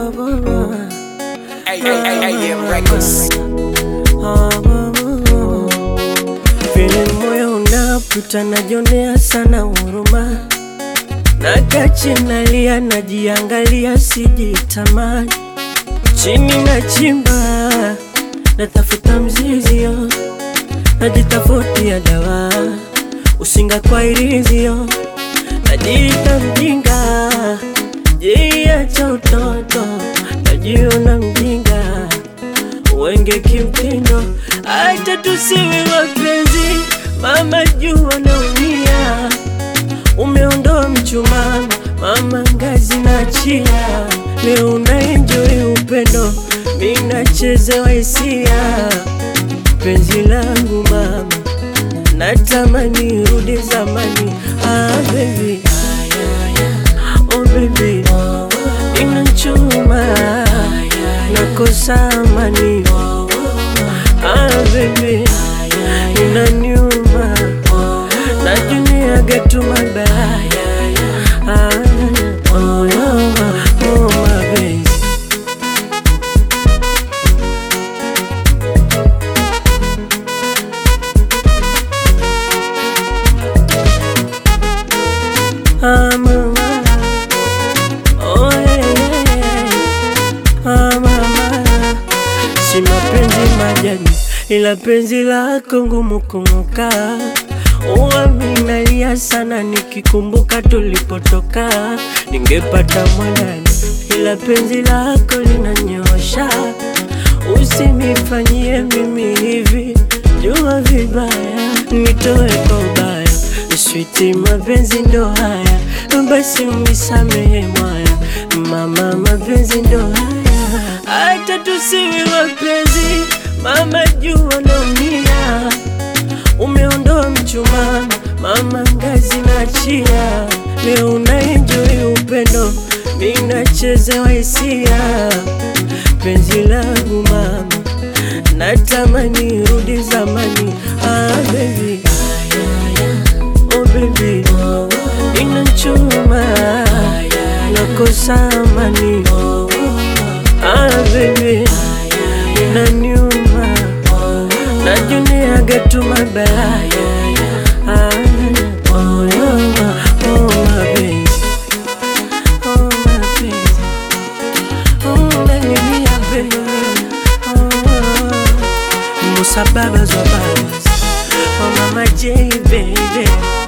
AM Records. Vile moyo unaputa najionea sana huruma, nakaa nalia najiangalia sijitamani, chini na chimba natafuta mzizio, najitafutia dawa usinga kwa irizio, najiita mjinga jia cha utoto, najiona mjinga wenge kimtindo. Acha tusiwe wapenzi mama, jua naumia, umeondoa mchumaa mama, ngazi na chia, leo unaenjoy upendo, mimi nachezewa hisia. Penzi langu mama, natamani rudi zamani. Baby, oh baby, inachuma nakosa amani. Baby, inaniuma najunia getu mabaya. Oh my baby, mama, oh mama, si mapenzi majani, ila penzi lako ngumu kung'oka. Minalia sana nikikumbuka tulipotoka, ningepata mwanani, ila penzi lako linanyosha. Usinifanyie mimi hivi, jua vibaya, nitoe kwa ubaya. Sweetie, mapenzi ndo haya, basi unisamehe mwaya. Mama, mapenzi ndo haya, acha tusiwe wapenzi mama, jua naumia, umeondoa mchumaa mama, ngazi na chia, leo unaenjoy upendo, mimi nachezewa hisia. Penzi langu mama, natamani rudi zamani. Baby, oh baby, inachuma nakosa amani. Baby, inaniuma najunia getu mabaya. Oh my baby, oh my baby, oh baby, Musa Baba Zobas, oh mama J baby.